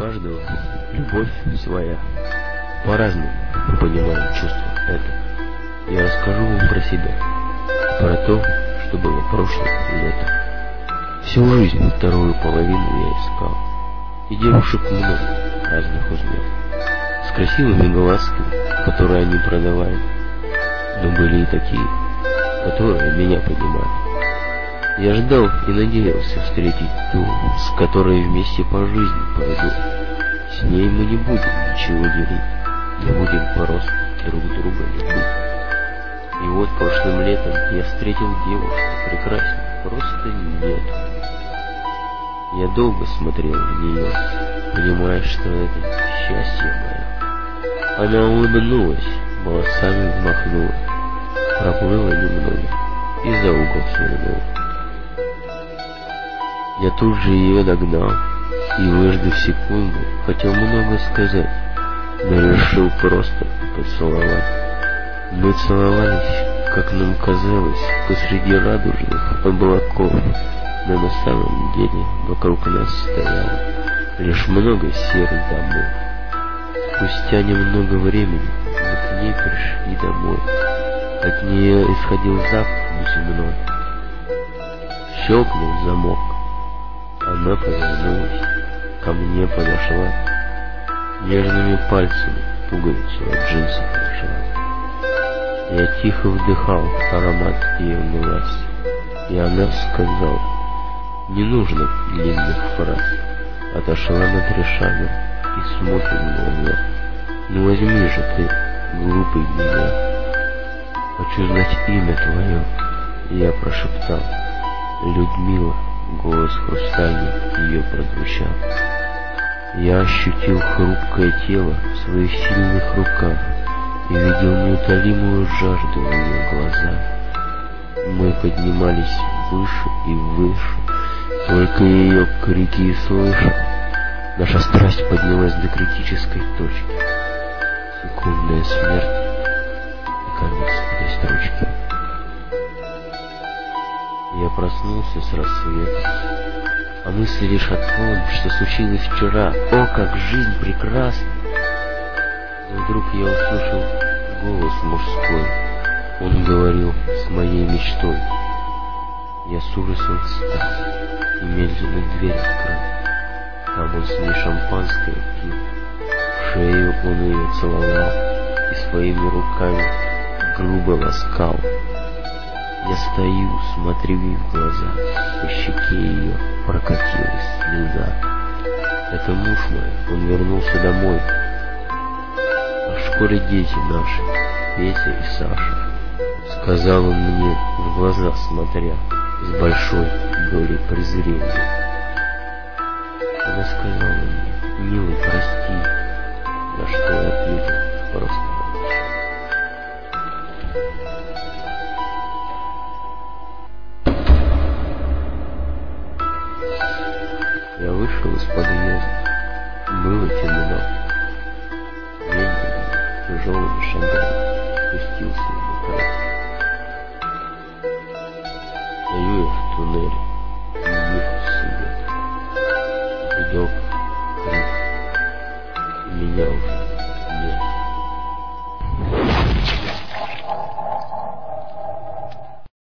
каждого любовь своя. По-разному мы понимаем чувство это. Я расскажу вам про себя, про то, что было прошлым летом. Всю жизнь вторую половину я искал, и девушек много разных узнал, с красивыми глазками, которые они продавали, но были и такие, которые меня понимали. Я ждал и надеялся встретить ту, с которой вместе по жизни пойду. С ней мы не будем ничего делить, не будем просто друг друга любить. И вот прошлым летом я встретил девушку прекрасней, просто нет. Я долго смотрел в нее, понимая, что это счастье мое. Она улыбнулась, волосами взмахнула, проплыла немного и за угол свернула. Я тут же ее догнал и, выждав секунду, хотел много сказать, но решил просто поцеловать. Мы целовались, как нам казалось, посреди радужных облаков, но на самом деле вокруг нас стояло лишь много серых домов. Спустя немного времени мы к ней пришли домой. От нее исходил запах неземной. Щелкнул замок. Она повернулась, ко мне подошла, нежными пальцами пуговицу от джинсов нашла. Я тихо вдыхал аромат ее власти, и она сказала: не нужно длинных фраз. Отошла на 3 шага и смотрит в глаза. Ну возьми же ты, глупый меня. Хочу знать имя твое. Я прошептал: Людмила. Голос хрустальный ее прозвучал. Я ощутил хрупкое тело в своих сильных руках и видел неутолимую жажду в ее глазах. Мы поднимались выше и выше, только ее крики и слышал. Наша страсть поднялась до критической точки. Секундная смерть и конец этой строчки. Я проснулся с рассветом, а мысли лишь о том, что случилось вчера. О, как жизнь прекрасна! Но вдруг я услышал голос мужской. Он говорил с моей мечтой. Я с ужасом встал и медленно дверь открыл. Там он с ней шампанское пил. В шею он ее целовал и своими руками грубо ласкал. Я стою, смотрю ей в глаза, по щеке ее прокатилась слеза. Это муж мой, он вернулся домой. А в школе дети наши, Петя и Саша. Сказал он мне в глаза смотря, с большой долей презрения. Она сказала мне: милый, прости, на что я ответил: просто молчи. Я вышел из подъезда. Было темно. Медленно, тяжелыми шагами спустился в метро. Стою я в туннеле.